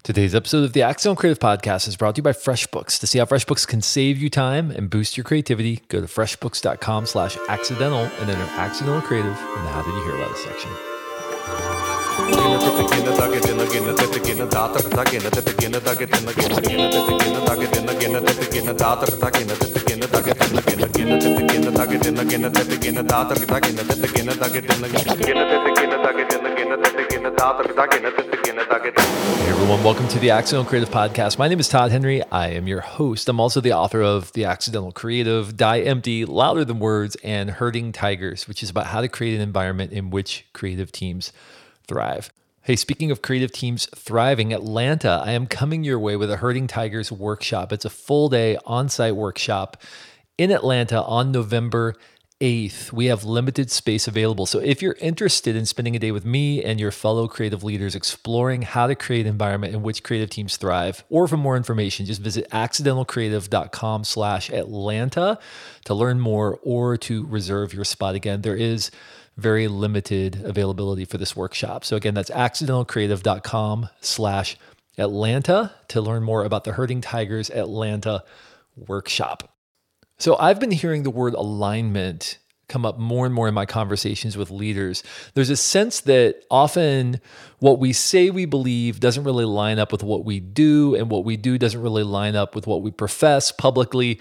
Today's episode of the Accidental Creative Podcast is brought to you by FreshBooks. To see how FreshBooks can save you time and boost your creativity, go to freshbooks.com/accidental and enter accidental creative in the How Did You Hear About Us section. Hey everyone, welcome to the Accidental Creative Podcast. My name is Todd Henry. I am your host. I'm also the author of The Accidental Creative, Die Empty, Louder Than Words, and Herding Tigers, which is about how to create an environment in which creative teams thrive. Hey, speaking of creative teams thriving, Atlanta, I am coming your way with a Herding Tigers workshop. It's a full-day on-site workshop in Atlanta on November 8th. We have limited space available. So if you're interested in spending a day with me and your fellow creative leaders exploring how to create an environment in which creative teams thrive, or for more information, just visit accidentalcreative.com/Atlanta to learn more or to reserve your spot. Again, there is very limited availability for this workshop. So again, that's accidentalcreative.com/Atlanta to learn more about the Herding Tigers Atlanta workshop. So I've been hearing the word alignment come up more and more in my conversations with leaders. There's a sense that often what we say we believe doesn't really line up with what we do, and what we do doesn't really line up with what we profess publicly.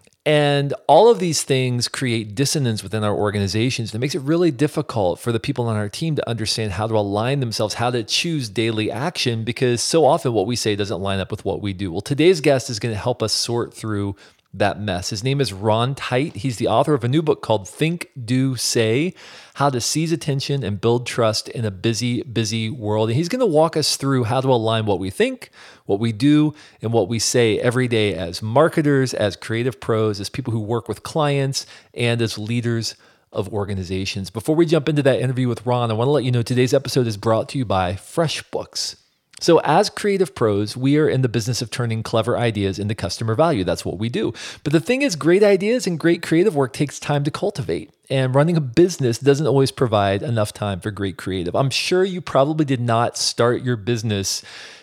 And all of these things create dissonance within our organizations. And it makes it really difficult for the people on our team to understand how to align themselves, how to choose daily action, because so often what we say doesn't line up with what we do. Well, today's guest is going to help us sort through that mess. His name is Ron Tite. He's the author of a new book called Think, Do, Say: How to Seize Attention and Build Trust in a Busy, Busy World. And he's going to walk us through how to align what we think, what we do, and what we say every day as marketers, as creative pros, as people who work with clients, and as leaders of organizations. Before we jump into that interview with Ron, I want to let you know today's episode is brought to you by FreshBooks. So as creative pros, we are in the business of turning clever ideas into customer value. That's what we do. But the thing is, great ideas and great creative work takes time to cultivate. And running a business doesn't always provide enough time for great creative. I'm sure you probably did not start your business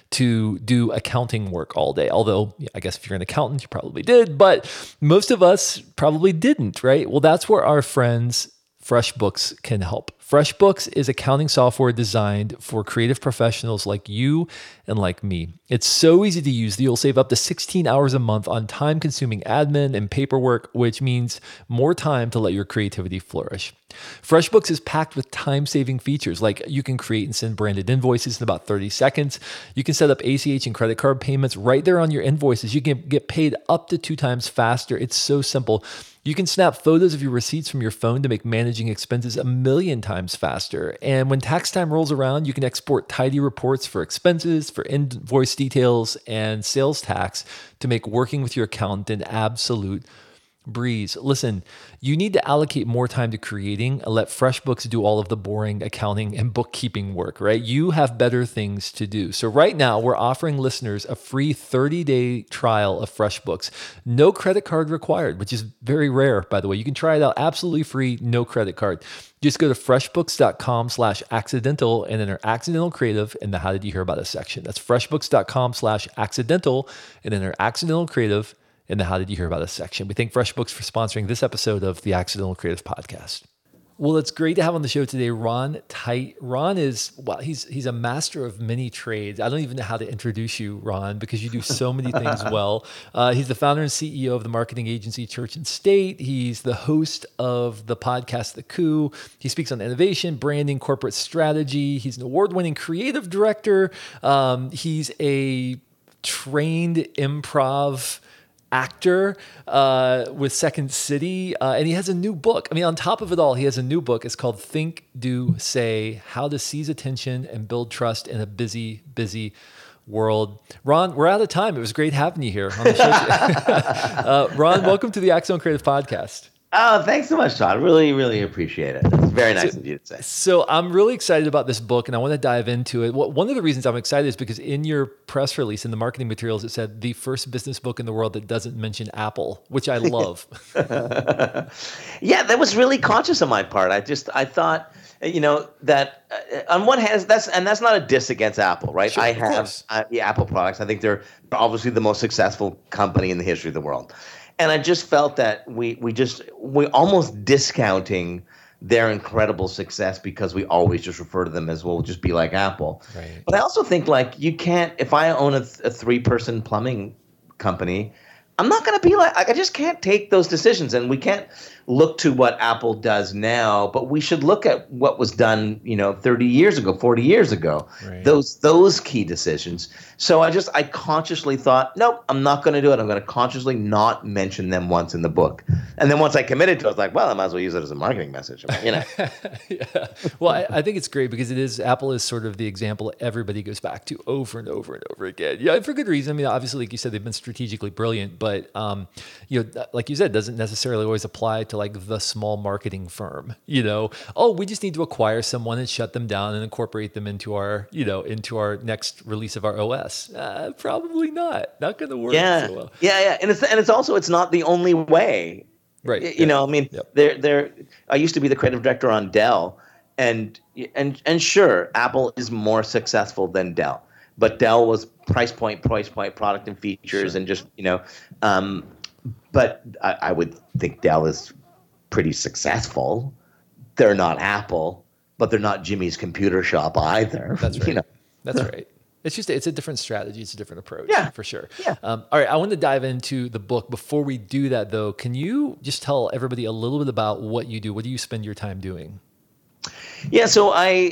to do accounting work all day. Although, I guess if you're an accountant, you probably did. But most of us probably didn't, right? Well, that's where our friends FreshBooks can help. FreshBooks is accounting software designed for creative professionals like you and like me. It's so easy to use that you'll save up to 16 hours a month on time-consuming admin and paperwork, which means more time to let your creativity flourish. FreshBooks is packed with time-saving features, like you can create and send branded invoices in about 30 seconds. You can set up ACH and credit card payments right there on your invoices. You can get paid up to 2 times faster. It's so simple. You can snap photos of your receipts from your phone to make managing expenses 1,000,000 times faster. And when tax time rolls around, you can export tidy reports for expenses, for invoice details, and sales tax to make working with your accountant an absolute breeze. Listen, you need to allocate more time to creating and let FreshBooks do all of the boring accounting and bookkeeping work, right? You have better things to do. So right now, we're offering listeners a free 30-day trial of FreshBooks. No credit card required, which is very rare, by the way. You can try it out absolutely free, no credit card. Just go to freshbooks.com/accidental and enter accidental creative in the How Did You Hear About Us section. That's freshbooks.com/accidental and enter accidental creative in the How Did You Hear About Us section. We thank FreshBooks for sponsoring this episode of the Accidental Creative Podcast. Well, it's great to have on the show today Ron Tite. Ron is, well, he's a master of many trades. I don't even know how to introduce you, Ron, because you do so many things well. He's the founder and CEO of the marketing agency Church and State. He's the host of the podcast The Coup. He speaks on innovation, branding, corporate strategy. He's an award-winning creative director. He's a trained improv actor with Second City, and he has a new book. I mean, on top of it all, he has a new book. It's called Think, Do, Say: How to Seize Attention and Build Trust in a Busy, Busy World. Ron, we're out of time. It was great having you here on the show. Ron, welcome to the Accidental Creative Podcast. Oh, thanks so much, Todd. Really, really appreciate it. It's very So, nice of you to say. so I'm really excited about this book, and I want to dive into it. One of the reasons I'm excited is because in your press release, in the marketing materials, it said the first business book in the world that doesn't mention Apple, which I love. Yeah, that was really conscious on my part. I thought, that on one hand, that's not a diss against Apple, right? Sure, I of have course. the Apple products. I think they're obviously the most successful company in the history of the world, and I just felt that we almost discounting their incredible success because we always just refer to them as, well, just be like Apple. Right. But I also think, like, you can't. If I own a three-person plumbing company, I'm not going to be like, I just can't take those decisions. And we can't look to what Apple does now, but we should look at what was done, 30 years ago, 40 years ago, Right. those key decisions. So I consciously thought, nope, I'm not going to do it. I'm going to consciously not mention them once in the book. And then once I committed to it, I was like, well, I might as well use it as a marketing message. Yeah. Well, I think it's great because Apple is sort of the example everybody goes back to over and over and over again. Yeah, for good reason. I mean, obviously, like you said, they've been strategically brilliant, but like you said, doesn't necessarily always apply to like the small marketing firm. Oh, we just need to acquire someone and shut them down and incorporate them into our next release of our OS. Probably not going to work Yeah, so well. yeah, yeah, and it's also, it's not the only way. Right. I mean, Yep. there. I used to be the creative director on Dell, and sure, Apple is more successful than Dell, but Dell was price point, product and features, Sure. and just But I would think Dell is pretty successful. They're not Apple, but they're not Jimmy's Computer Shop either. That's right. That's right. It's a different strategy. It's a different approach, Yeah, for sure. yeah. All right, I want to dive into the book. Before we do that, though, can you just tell everybody a little bit about what you do? What do you spend your time doing? Yeah, so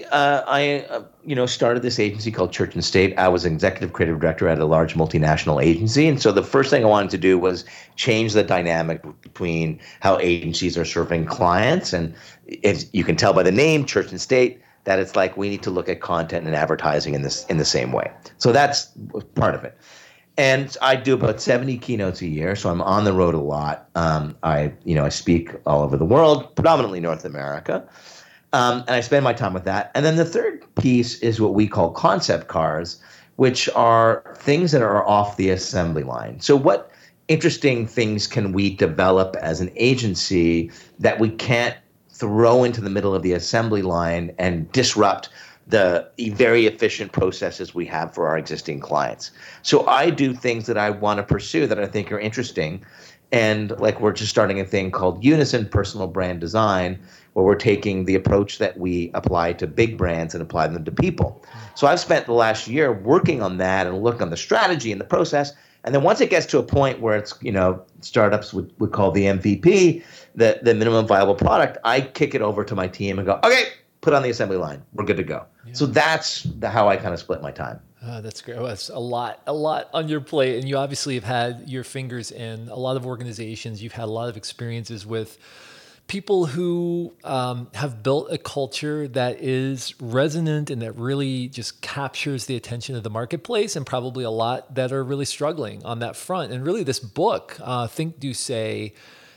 I started this agency called Church and State. I was executive creative director at a large multinational agency, and so the first thing I wanted to do was change the dynamic between how agencies are serving clients. And if you can tell by the name, Church and State, that it's like we need to look at content and advertising in the same way. So that's part of it. And I do about 70 keynotes a year, so I'm on the road a lot. I speak all over the world, predominantly North America. And I spend my time with that. And then the third piece is what we call concept cars, which are things that are off the assembly line. So what interesting things can we develop as an agency that we can't throw into the middle of the assembly line and disrupt the very efficient processes we have for our existing clients? So I do things that I want to pursue that I think are interesting. And like, we're just starting a thing called Unison Personal Brand Design, where we're taking the approach that we apply to big brands and apply them to people. So I've spent the last year working on that and looking on the strategy and the process. And then once it gets to a point where it's, startups would call the MVP, the minimum viable product, I kick it over to my team and go, okay, put on the assembly line. We're good to go. Yeah. So that's how I kind of split my time. That's great. Well, that's a lot on your plate. And you obviously have had your fingers in a lot of organizations. You've had a lot of experiences with people who have built a culture that is resonant and that really just captures the attention of the marketplace, and probably a lot that are really struggling on that front. And really, this book, Think, Do, Say,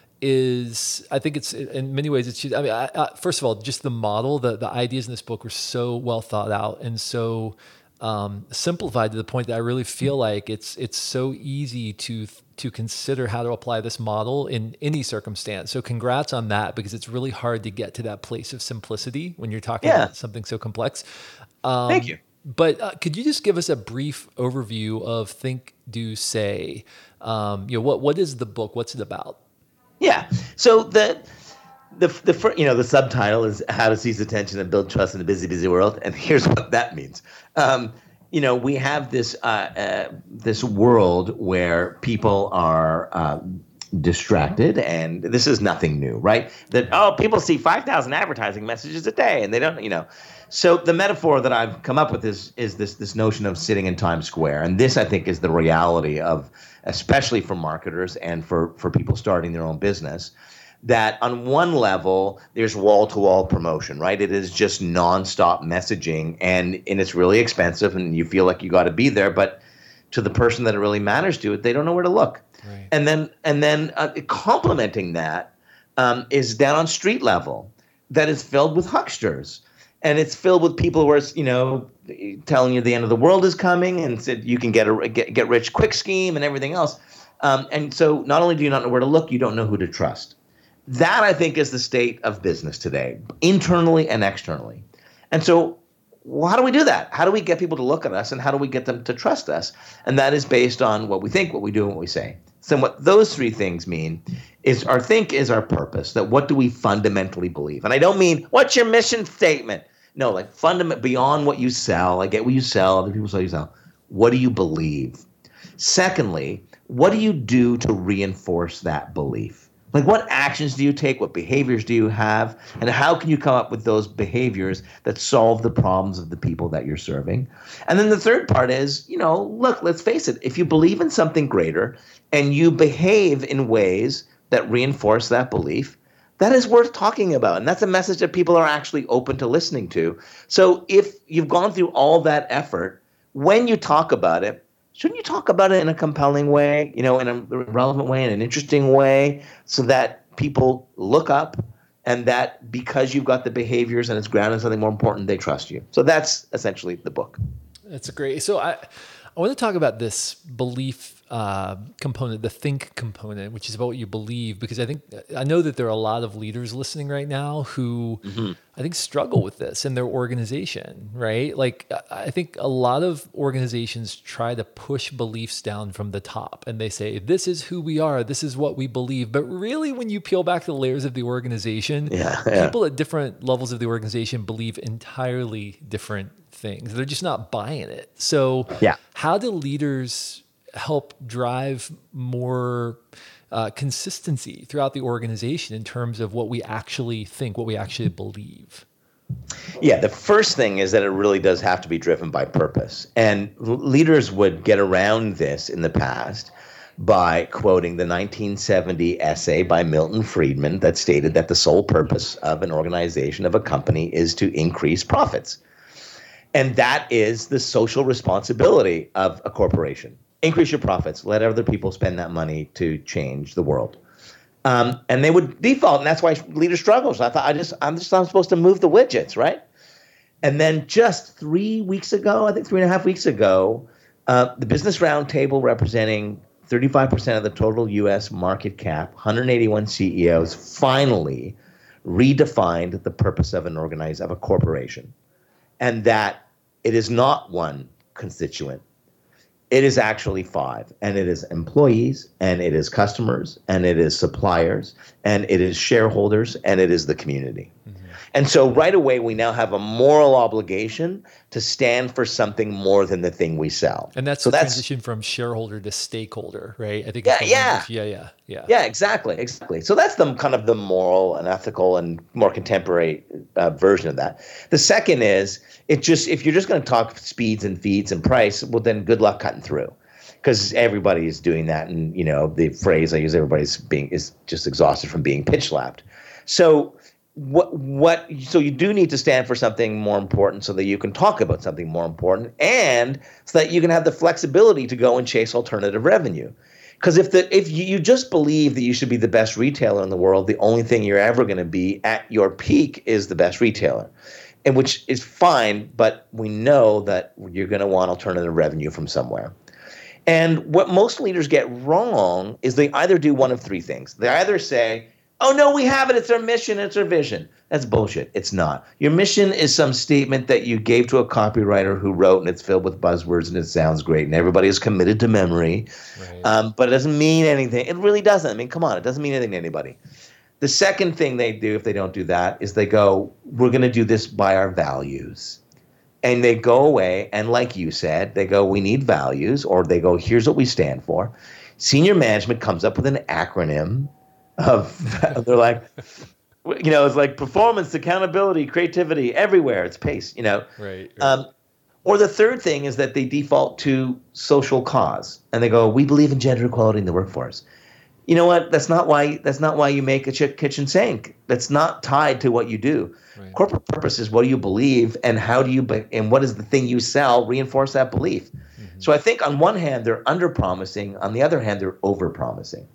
I think it's, in many ways, it's, I mean, first of all, just the model, the ideas in this book were so well thought out and so simplified to the point that I really feel like it's so easy to consider how to apply this model in any circumstance. So congrats on that, because it's really hard to get to that place of simplicity when you're talking about something so complex. Thank you. But could you just give us a brief overview of Think, Do, Say? What is the book? What's it about? Yeah. So the subtitle is How to Seize Attention and Build Trust in a Busy World, and here's what that means. We have this world where people are distracted, and this is nothing new, right? That people see 5,000 advertising messages a day, and they don't, So the metaphor that I've come up with is this notion of sitting in Times Square, and this, I think, is the reality of, especially for marketers and for people starting their own business, that on one level, there's wall-to-wall promotion, right? It is just nonstop messaging, and it's really expensive, and you feel like you got to be there, but to the person that it really matters to, they don't know where to look. Right. And then complementing that, is down on street level, that is filled with hucksters. And it's filled with people who are, telling you the end of the world is coming and said you can get a get rich quick scheme and everything else. And so not only do you not know where to look, you don't know who to trust. That, I think, is the state of business today, internally and externally. And so how do we do that? How do we get people to look at us, and how do we get them to trust us? And that is based on what we think, what we do, and what we say. So what those three things mean is our think is our purpose, that what do we fundamentally believe? And I don't mean, what's your mission statement? No, like beyond what you sell. I get what you sell, other people sell, you sell. What do you believe? Secondly, what do you do to reinforce that belief? Like, what actions do you take? What behaviors do you have? And how can you come up with those behaviors that solve the problems of the people that you're serving? And then the third part is, look, let's face it. If you believe in something greater and you behave in ways that reinforce that belief, that is worth talking about. And that's a message that people are actually open to listening to. So if you've gone through all that effort, when you talk about it, shouldn't you talk about it in a compelling way, in a relevant way, in an interesting way, so that people look up, and that because you've got the behaviors and it's grounded in something more important, they trust you. So that's essentially the book. That's great. So I want to talk about this belief component, the think component, which is about what you believe, because I know that there are a lot of leaders listening right now who I think struggle with this in their organization, right? Like, I think a lot of organizations try to push beliefs down from the top, and they say, this is who we are, this is what we believe. But really, when you peel back the layers of the organization, people at different levels of the organization believe entirely different things. They're just not buying it. So how do leaders help drive more consistency throughout the organization in terms of what we actually think, what we actually believe? Yeah, the first thing is that it really does have to be driven by purpose. And leaders would get around this in the past by quoting the 1970 essay by Milton Friedman that stated that the sole purpose of an organization, of a company, is to increase profits. And that is the social responsibility of a corporation. Increase your profits. Let other people spend that money to change the world. And they would default, and that's why leaders struggle. So I thought, I'm supposed to move the widgets, right? And then just 3 weeks ago, I think 3.5 weeks ago, the Business Roundtable, representing 35% of the total U.S. market cap, 181 CEOs, finally redefined the purpose of a corporation, and that it is not one constituent. It is actually 5, and it is employees, and it is customers, and it is suppliers, and it is shareholders, and it is the community. And so right away, we now have a moral obligation to stand for something more than the thing we sell. And that's transition from shareholder to stakeholder, right? I think. Yeah, exactly. So that's the kind of the moral and ethical and more contemporary version of that. The second is, if you're just going to talk speeds and feeds and price, well, then good luck cutting through, because everybody is doing that. And the phrase I use, is just exhausted from being pitch slapped. So so you do need to stand for something more important so that you can talk about something more important, and so that you can have the flexibility to go and chase alternative revenue. Because if you just believe that you should be the best retailer in the world, the only thing you're ever going to be at your peak is the best retailer, and which is fine, but we know that you're going to want alternative revenue from somewhere. And what most leaders get wrong is they either do one of three things. They either say, oh, no, we have it. It's our mission. It's our vision. That's bullshit. It's not. Your mission is some statement that you gave to a copywriter who wrote, and it's filled with buzzwords, and it sounds great, and everybody is committed to memory. Right. But it doesn't mean anything. It really doesn't. I mean, come on. It doesn't mean anything to anybody. The second thing they do if they don't do that is they go, we're going to do this by our values. And they go away, and like you said, they go, we need values, or they go, here's what we stand for. Senior management comes up with an acronym they're like, it's like performance, accountability, creativity, everywhere. It's PACE, Right. Or the third thing is that they default to social cause, and they go, we believe in gender equality in the workforce. You know what? That's not why you make a kitchen sink. That's not tied to what you do. Right. Corporate purpose is, what do you believe, and and what is the thing you sell reinforce that belief. Mm-hmm. So I think on one hand they're under promising, on the other hand they're over promising.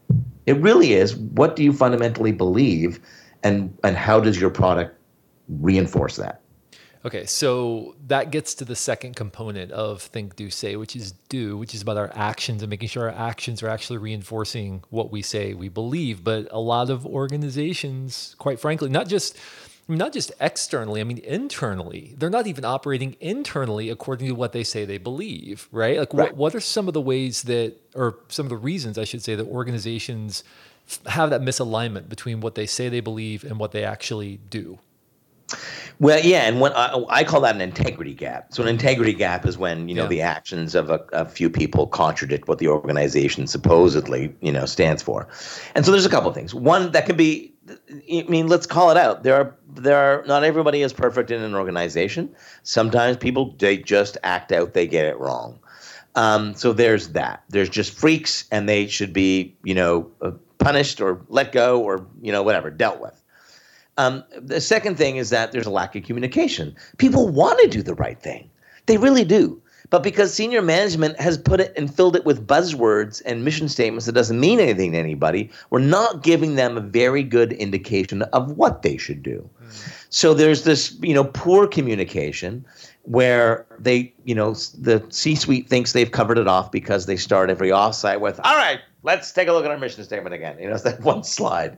It really is. What do you fundamentally believe, and how does your product reinforce that? Okay, so that gets to the second component of think, do, say, which is do, which is about our actions and making sure our actions are actually reinforcing what we say we believe. But a lot of organizations, quite frankly, not just externally, I mean internally, they're not even operating internally according to what they say they believe, right? Like Right. what are some of the ways that, or some of the reasons I should say, that organizations have that misalignment between what they say they believe and what they actually do? Well, yeah, and when I call that an integrity gap. So an integrity gap is when Yeah. the actions of a few people contradict what the organization supposedly stands for. And so there's a couple of things. One that can be, I mean, let's call it out. There are not everybody is perfect in an organization. Sometimes people, they just act out, they get it wrong. So there's that. There's just freaks, and they should be punished or let go or whatever, dealt with. The second thing is that there's a lack of communication. People want to do the right thing. They really do. But because senior management has put it and filled it with buzzwords and mission statements that doesn't mean anything to anybody, we're not giving them a very good indication of what they should do. So there's this, poor communication where the C-suite thinks they've covered it off because they start every offsite with, all right, let's take a look at our mission statement again. It's that one slide.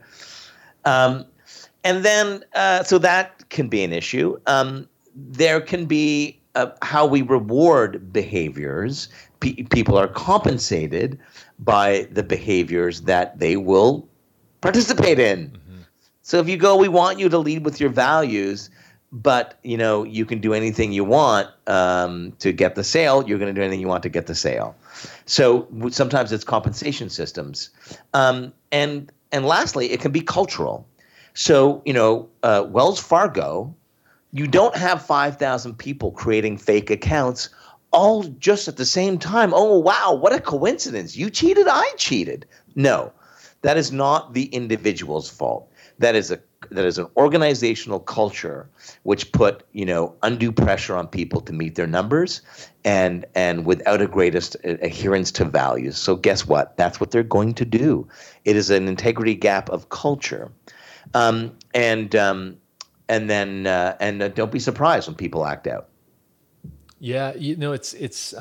And then, so that can be an issue. There can be how we reward behaviors. People are compensated by the behaviors that they will participate in. Mm-hmm. So if you go, we want you to lead with your values, but you can do anything you want to get the sale. You're going to do anything you want to get the sale. So sometimes it's compensation systems, and lastly, it can be cultural. So, Wells Fargo, you don't have 5,000 people creating fake accounts all just at the same time. Oh, wow, what a coincidence. You cheated, I cheated. No, that is not the individual's fault. That is an organizational culture which put, undue pressure on people to meet their numbers and without a greatest adherence to values. So guess what? That's what they're going to do. It is an integrity gap of culture. And then don't be surprised when people act out. Yeah, it's.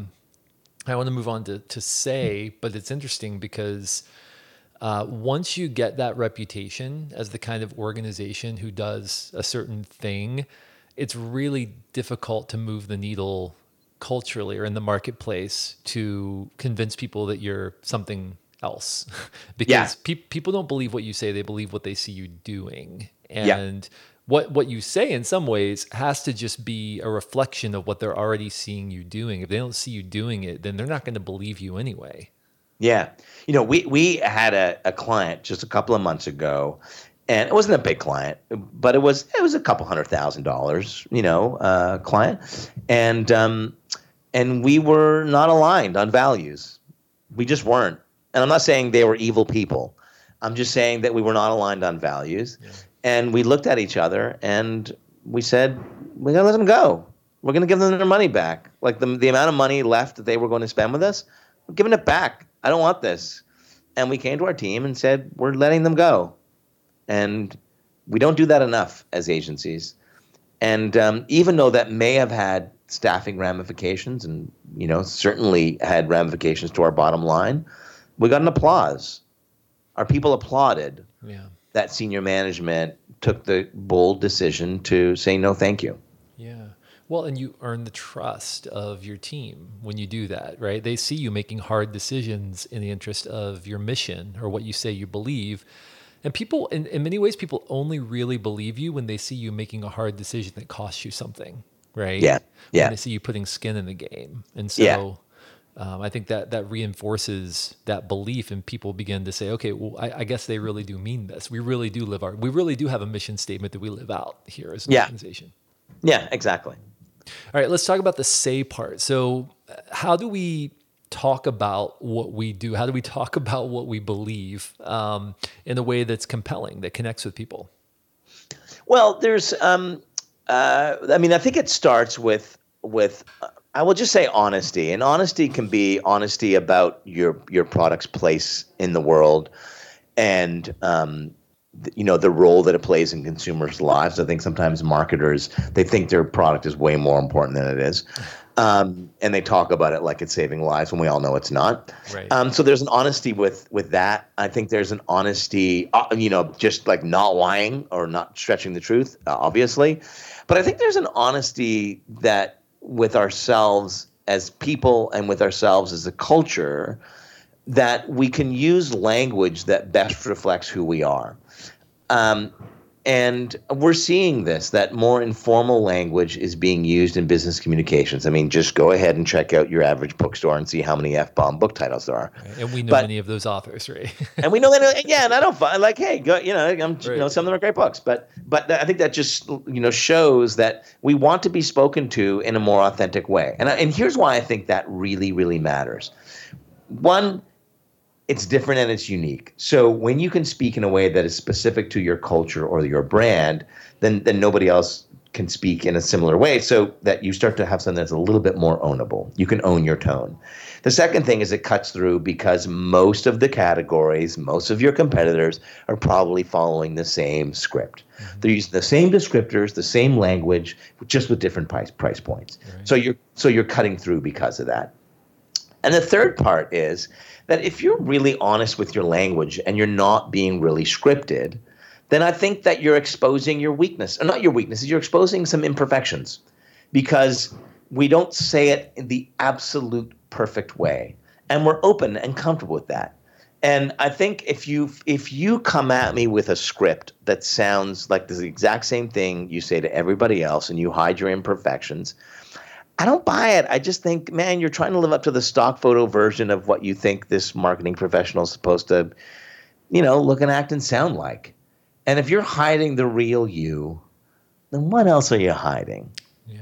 I want to move on to say, but it's interesting because once you get that reputation as the kind of organization who does a certain thing, it's really difficult to move the needle culturally or in the marketplace to convince people that you're something else. Because people don't believe what you say, they believe what they see you doing. And what you say in some ways has to just be a reflection of what they're already seeing you doing. If they don't see you doing it, then they're not going to believe you anyway. Yeah. We had a client just a couple of months ago, and it wasn't a big client, but it was a couple $100,000, client. And we were not aligned on values. We just weren't. And I'm not saying they were evil people. I'm just saying that we were not aligned on values. Yeah. And we looked at each other and we said, we're going to let them go. We're going to give them their money back. Like the amount of money left that they were going to spend with us, we're giving it back. I don't want this. And we came to our team and said, we're letting them go. And we don't do that enough as agencies. And even though that may have had staffing ramifications and, certainly had ramifications to our bottom line, we got an applause. Our people applauded that senior management took the bold decision to say no, thank you. Yeah. Well, and you earn the trust of your team when you do that, right? They see you making hard decisions in the interest of your mission or what you say you believe. And people, in many ways, people only really believe you when they see you making a hard decision that costs you something, right? Yeah. When they see you putting skin in the game. And so I think that reinforces that belief, and people begin to say, okay, well, I guess they really do mean this. We really do we really do have a mission statement that we live out here as an organization. Yeah, exactly. All right, let's talk about the say part. So how do we talk about what we do? How do we talk about what we believe in a way that's compelling, that connects with people? Well, there's, I think it starts with I will just say honesty. And honesty can be honesty about your product's place in the world. and the role that it plays in consumers' lives. I think sometimes marketers, they think their product is way more important than it is. And they talk about it like it's saving lives when we all know it's not. Right. So there's an honesty with that. I think there's an honesty, just like not lying or not stretching the truth, obviously. But I think there's an honesty that with ourselves as people and with ourselves as a culture, that we can use language that best reflects who we are. And we're seeing this, that more informal language is being used in business communications. I mean, just go ahead and check out your average bookstore and see how many F-bomb book titles there are. Right. And we know many of those authors, right? And we know that, yeah, and I don't find, like, hey, go, some of them are great books. But I think that just, shows that we want to be spoken to in a more authentic way. And here's why I think that really, really matters. One, it's different and it's unique. So when you can speak in a way that is specific to your culture or your brand, then nobody else can speak in a similar way, so that you start to have something that's a little bit more ownable. You can own your tone. The second thing is it cuts through because most of the categories, most of your competitors are probably following the same script. Mm-hmm. They're using the same descriptors, the same language, just with different price points. Right. So you're cutting through because of that. And the third part is that if you're really honest with your language and you're not being really scripted, then I think that you're exposing your weakness, or not your weaknesses, you're exposing some imperfections, because we don't say it in the absolute perfect way. And we're open and comfortable with that. And I think if you come at me with a script that sounds like the exact same thing you say to everybody else and you hide your imperfections, I don't buy it. I just think, man, you're trying to live up to the stock photo version of what you think this marketing professional is supposed to, look and act and sound like. And if you're hiding the real you, then what else are you hiding? Yeah.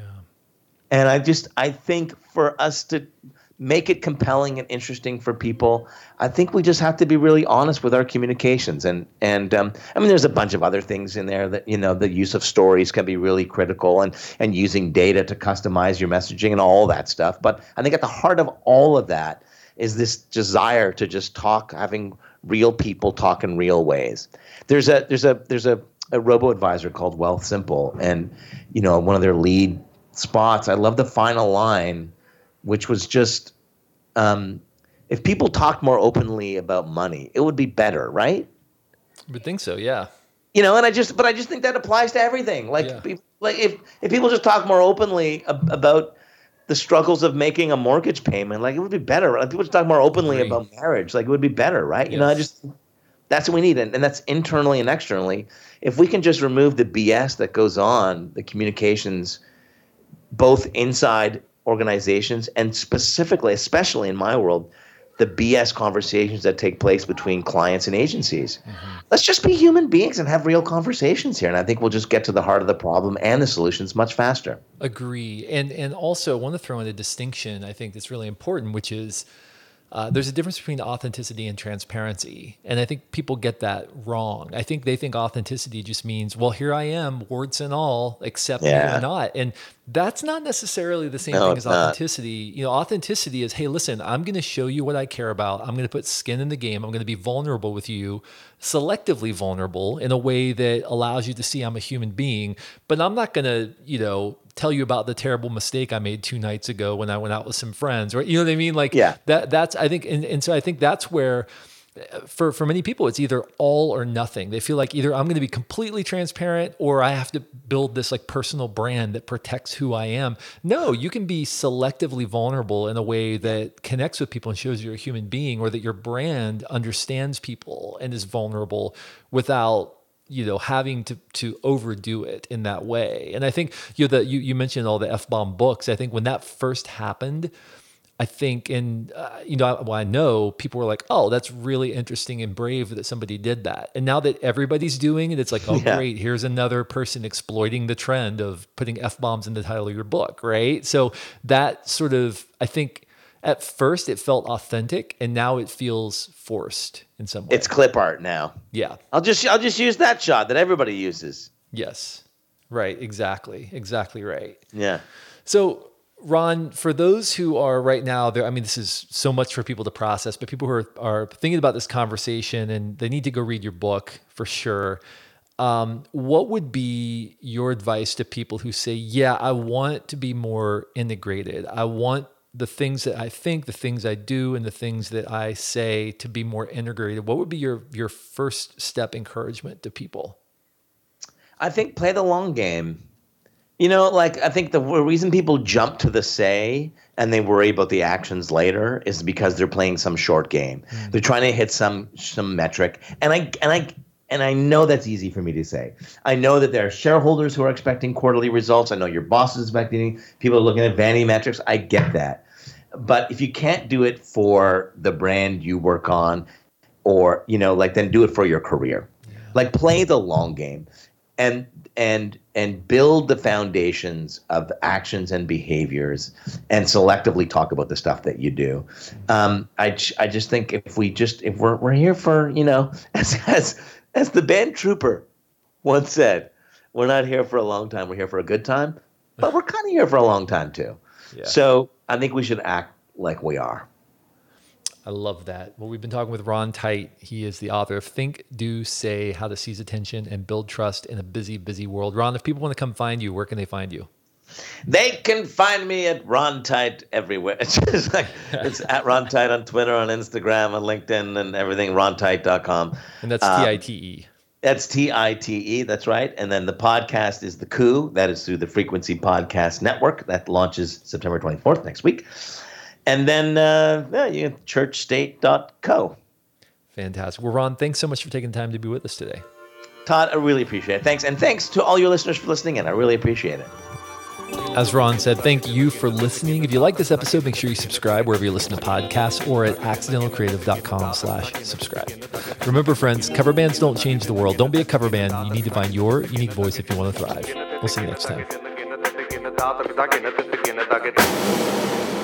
And I think for us to make it compelling and interesting for people, I think we just have to be really honest with our communications. And there's a bunch of other things in there that, the use of stories can be really critical, and using data to customize your messaging and all that stuff. But I think at the heart of all of that is this desire to just talk, having real people talk in real ways. There's a robo-advisor called Wealthsimple, and, one of their lead spots, I love the final line, which was just, if people talked more openly about money, it would be better, right? I would think so, yeah. And I just think that applies to everything. Like, yeah. Like if people just talk more openly about the struggles of making a mortgage payment, like, it would be better. Like, people just talk more openly about marriage, like, it would be better, right? Yes. That's what we need, and that's internally and externally. If we can just remove the BS that goes on, the communications, both inside organizations and specifically, especially in my world, the BS conversations that take place between clients and agencies. Mm-hmm. Let's just be human beings and have real conversations here. And I think we'll just get to the heart of the problem and the solutions much faster. Agree. And also I want to throw in a distinction I think that's really important, which is there's a difference between authenticity and transparency. And I think people get that wrong. I think they think authenticity just means, well, here I am, warts and all, accept me or not. And that's not necessarily the same thing as authenticity. Authenticity is, hey, listen, I'm going to show you what I care about. I'm going to put skin in the game. I'm going to be vulnerable with you, selectively vulnerable in a way that allows you to see I'm a human being. But I'm not going to, tell you about the terrible mistake I made 2 nights ago when I went out with some friends, right? You know what I mean? Like, that's, I think, and so I think that's where, for many people, it's either all or nothing. They feel like either I'm going to be completely transparent or I have to build this like personal brand that protects who I am. No, you can be selectively vulnerable in a way that connects with people and shows you're a human being, or that your brand understands people and is vulnerable without having to overdo it in that way. And I think you mentioned all the F-bomb books. I think when that first happened, I think, I know people were like, oh, that's really interesting and brave that somebody did that. And now that everybody's doing it, it's like, oh, great, here's another person exploiting the trend of putting F-bombs in the title of your book, right? So that sort of, I think, at first it felt authentic, and now it feels forced in some way. It's clip art now. Yeah. I'll just use that shot that everybody uses. Yes. Right. Exactly right. Yeah. So Ron, for those who are right now there, I mean, this is so much for people to process, but people who are thinking about this conversation and they need to go read your book for sure. What would be your advice to people who say, yeah, I want to be more integrated. I want the things that I think, the things I do, and the things that I say to be more integrated. What would be your first step encouragement to people? I think play the long game. I think the reason people jump to the say and they worry about the actions later is because they're playing some short game. They're trying to hit some metric. And I know that's easy for me to say. I know that there are shareholders who are expecting quarterly results. I know your boss is expecting, people are looking at vanity metrics. I get that. But if you can't do it for the brand you work on, or, then do it for your career. Yeah. Play the long game. And build the foundations of actions and behaviors, and selectively talk about the stuff that you do. I just think if we're here for, as the band Trooper once said, we're not here for a long time. We're here for a good time, but we're kind of here for a long time too. Yeah. So I think we should act like we are. I love that. Well, we've been talking with Ron Tite. He is the author of Think, Do, Say, How to Seize Attention and Build Trust in a Busy, Busy World. Ron, if people want to come find you, where can they find you? They can find me at Ron Tite everywhere. It's just it's at Ron Tite on Twitter, on Instagram, on LinkedIn, and everything, rontite.com. And that's T-I-T-E. That's T-I-T-E, that's right. And then the podcast is The Coup. That is through the Frequency Podcast Network. That launches September 24th, next week. And then you have churchstate.co. Fantastic. Well, Ron, thanks so much for taking the time to be with us today. Todd, I really appreciate it. Thanks. And thanks to all your listeners for listening in. I really appreciate it. As Ron said, thank you for listening. If you like this episode, make sure you subscribe wherever you listen to podcasts or at accidentalcreative.com/subscribe. Remember, friends, cover bands don't change the world. Don't be a cover band. You need to find your unique voice if you want to thrive. We'll see you next time.